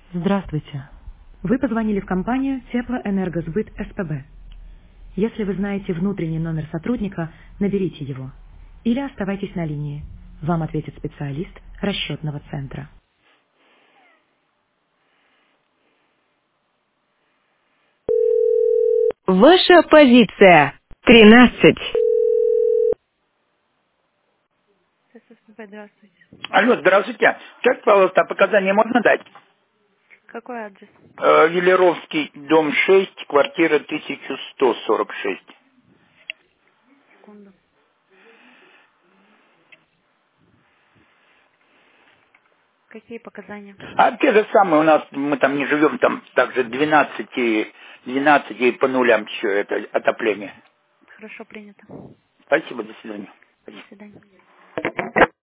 Здравствуйте. Вы позвонили в компанию Теплоэнергосбыт СПБ. Если вы знаете внутренний номер сотрудника, наберите его. Или оставайтесь на линии. Вам ответит специалист расчетного центра. Ваша позиция. 13. СССР, здравствуйте. Алло, здравствуйте. Как, пожалуйста, показания можно дать? Какой адрес? Елеровский, дом 6, квартира 1146. Секунду. Какие показания? А те же самые у нас, мы там не живем, там также 12 и по нулям все это отопление. Хорошо, принято. Спасибо, до свидания. До свидания.